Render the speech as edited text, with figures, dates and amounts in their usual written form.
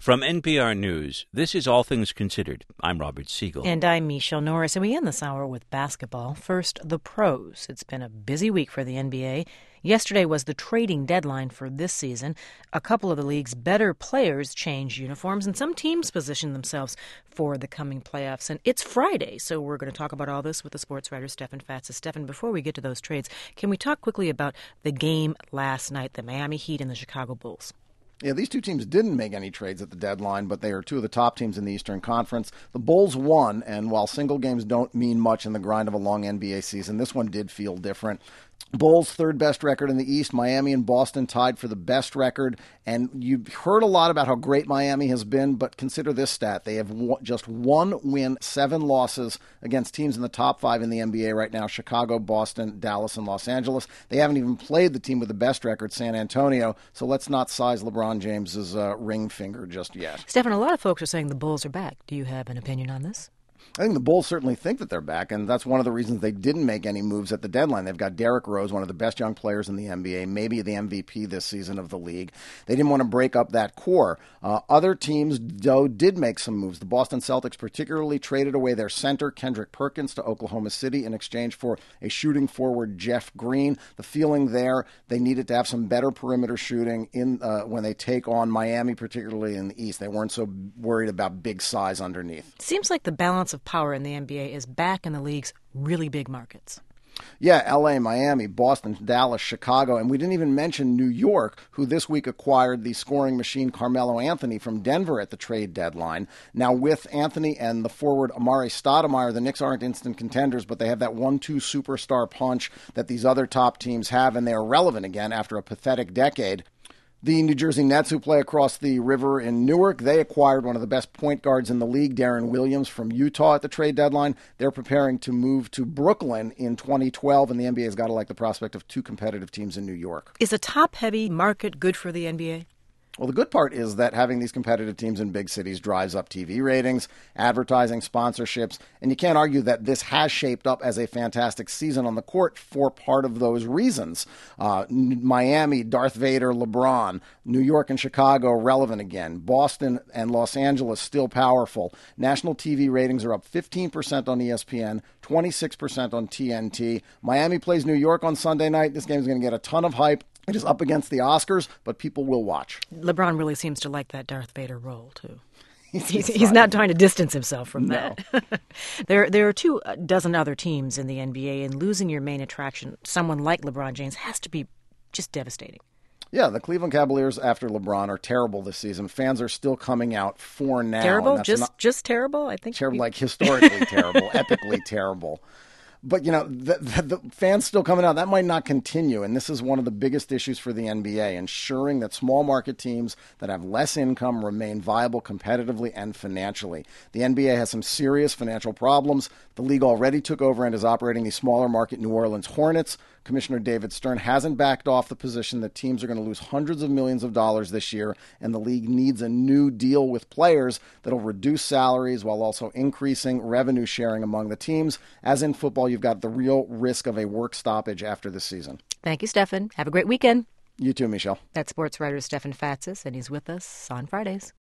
From NPR News, this is All Things Considered. I'm Robert Siegel. And I'm Michelle Norris, and we end this hour with basketball. First, the pros. It's been a busy week for the NBA. Yesterday was the trading deadline for this season. A couple of the league's better players changed uniforms, and some teams positioned themselves for the coming playoffs. And it's Friday, so we're going to talk about all this with the sports writer Stefan Fatsis. Stefan, before we get to those trades, can we talk quickly about the game last night, the Miami Heat and the Chicago Bulls? Yeah, these two teams didn't make any trades at the deadline, but they are two of the top teams in the Eastern Conference. The Bulls won, and while single games don't mean much in the grind of a long NBA season, this one did feel different. Bulls' third best record in the East. Miami and Boston tied for the best record. And you've heard a lot about how great Miami has been, but consider this stat. They have just one win, 7 losses against teams in the top 5 in the NBA right now: Chicago, Boston, Dallas, and Los Angeles. They haven't even played the team with the best record, San Antonio, so let's not size LeBron James's ring finger just yet. Stefan, a lot of folks are saying the Bulls are back. Do you have an opinion on this? I think the Bulls certainly think that they're back, and that's one of the reasons they didn't make any moves at the deadline. They've got Derrick Rose, one of the best young players in the NBA, maybe the MVP this season of the league. They didn't want to break up that core. Other teams, though, did make some moves. The Boston Celtics particularly traded away their center, Kendrick Perkins, to Oklahoma City in exchange for a shooting forward, Jeff Green. The feeling there, they needed to have some better perimeter shooting in when they take on Miami, particularly in the East. They weren't so worried about big size underneath. Seems like the balance of power in the NBA is back in the league's really big markets. Yeah, L.A., Miami, Boston, Dallas, Chicago, and we didn't even mention New York, who this week acquired the scoring machine Carmelo Anthony from Denver at the trade deadline. Now, with Anthony and the forward Amare Stoudemire, the Knicks aren't instant contenders, but they have that 1-2 superstar punch that these other top teams have, and they are relevant again after a pathetic decade. The New Jersey Nets, who play across the river in Newark, they acquired one of the best point guards in the league, Darren Williams, from Utah at the trade deadline. They're preparing to move to Brooklyn in 2012, and the NBA's got to like the prospect of 2 competitive teams in New York. Is a top-heavy market good for the NBA? Well, the good part is that having these competitive teams in big cities drives up TV ratings, advertising, sponsorships, and you can't argue that this has shaped up as a fantastic season on the court for part of those reasons. Miami, Darth Vader, LeBron, New York and Chicago relevant again, Boston and Los Angeles still powerful. National TV ratings are up 15% on ESPN, 26% on TNT. Miami plays New York on Sunday night. This game is going to get a ton of hype. It is up against the Oscars, but people will watch. LeBron really seems to like that Darth Vader role, too. He's not trying to distance himself from that. There are 24 other teams in the NBA, and losing your main attraction, someone like LeBron James, has to be just devastating. Yeah, the Cleveland Cavaliers after LeBron are terrible this season. Fans are still coming out for now. Terrible? Just terrible? I think terrible, like historically terrible, epically terrible. But, you know, the fans still coming out, that might not continue. And this is one of the biggest issues for the NBA, ensuring that small market teams that have less income remain viable competitively and financially. The NBA has some serious financial problems. The league already took over and is operating the smaller market New Orleans Hornets. Commissioner David Stern hasn't backed off the position that teams are going to lose hundreds of millions of dollars this year, and the league needs a new deal with players that'll reduce salaries while also increasing revenue sharing among the teams. As in football, you've got the real risk of a work stoppage after this season. Thank you, Stefan. Have a great weekend. You too, Michelle. That's sports writer Stefan Fatsis, and he's with us on Fridays.